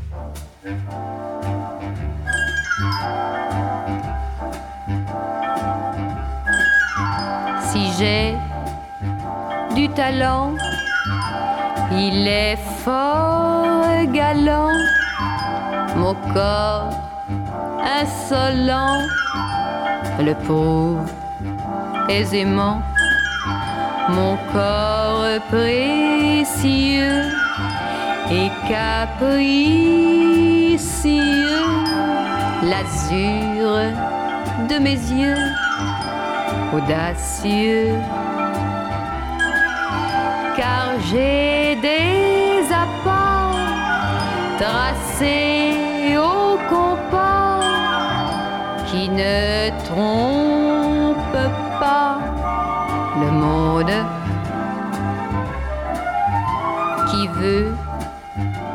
Si j'ai du talent, il est fort galant, mon corps insolent le prouve aisément. Mon corps précieux et capricieux, l'azur de mes yeux audacieux, car j'ai des apports tracés au compas qui ne trompent pas le monde.